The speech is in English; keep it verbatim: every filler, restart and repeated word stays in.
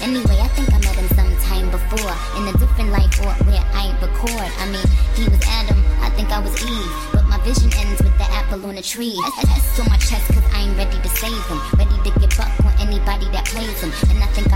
Anyway, I think I met him sometime before, in a different life or where I ain't record. I mean, he was Adam, I think I was Eve, but my vision ends with the apple on a tree. That's on my chest cause I ain't ready to save him, ready to give up on anybody that plays him. And I think